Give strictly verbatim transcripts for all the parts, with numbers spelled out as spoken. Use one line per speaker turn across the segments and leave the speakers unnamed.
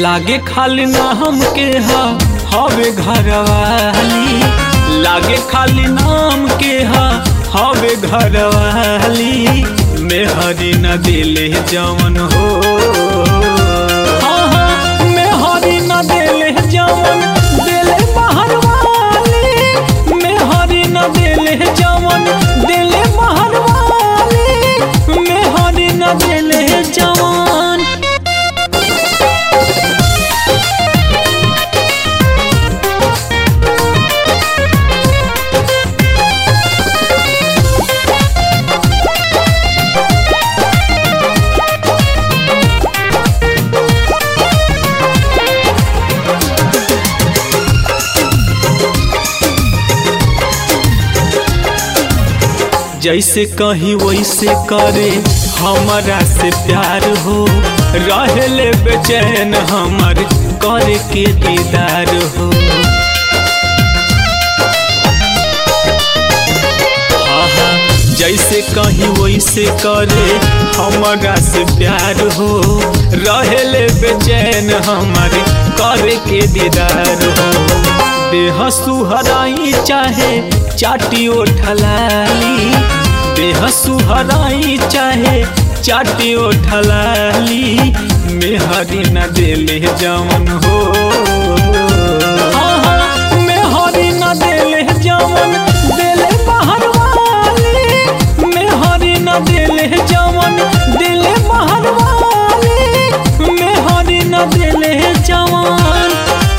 लागे खाली नाम के हा हवे घरवाली, लागे खाली नाम के हा हवे घरवाली, मेहरी न दिले जवन हो, हाँ हाँ मेहरी न दिले जवन दिले बाहर वाली, मेहरी न दिले जवन दिले बाहर वाली, मेहरी न दिले जवन। जैसे कहीं वैसे करे हमारा से प्यार हो, रहले बेचैन हमार करे के दीदार हो, हाँ हाँ जैसे कहीं वैसे करे हमारा से प्यार हो, रहले बेचैन हमार करे के दीदार हो, देह सुहराई चाहे चाटी ओठलाली, देह सुहराई चाहे चाटी ओठलाली, मेहरी न दिले जवन हो, हाँ हाँ मेहरी न दिले जवन दिले बाहर वाली, मेहरी न दिले जवन दिले बाहर वाली, मेहरी न दिले जवन।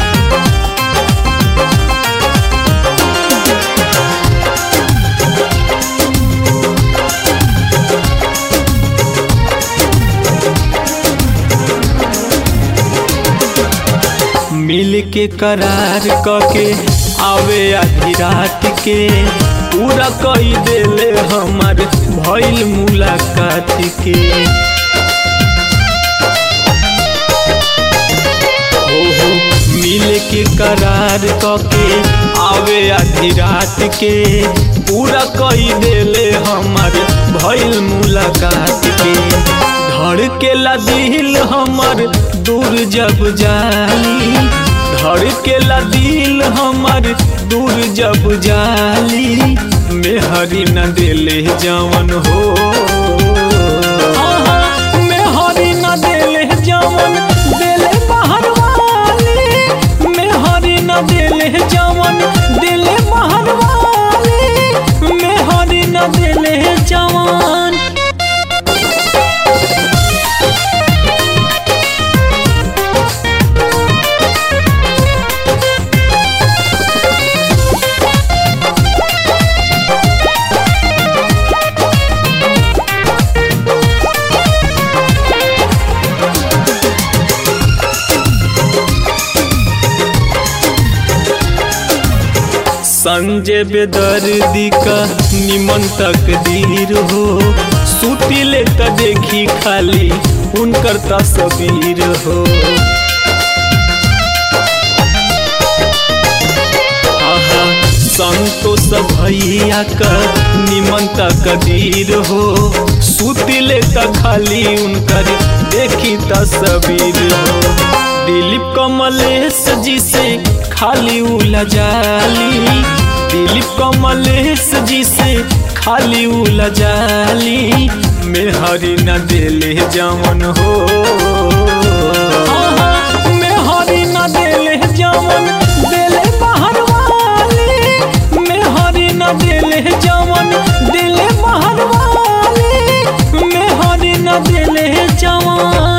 मिल के करार कके आवे आधी रात के, पूरा कई देले हमार भइल मुलाकात के, हो हो मिल के करार कके आवे आधी रात के, पूरा कई देले हमार भइल मुलाकात के, धड़केला दिल हमर दूर जब जाली, धड़केला दिल हमर दूर जब जाली, मेहरी न दिले जवन हो, हाँ हाँ मेहरी न दिले जवन दिले बाहर वाली, मेहरी न दिले जवन दिले बाहर वाली, मेहरी न दिले जवन। संजय बेदर्दी का निमन तकदीर हो, सुतिले त देखी खाली उनकर तस्वीर हो, आहा संतोष भैया का निमन तकदीर हो, सुतिले त खाली उनकर देखी तस्वीर हो, दिलीप कमलेश जी से खाली उलझाली, दिलीप कमलेश जी से खाली उलझाली, मेहरी न दिले जवन हो, हाँ हाँ मेहरी न दिले जवन दिले बाहर वाली, मेहरी न दिले जवन दिले बाहर वाली, मेहरी न दिले जवन।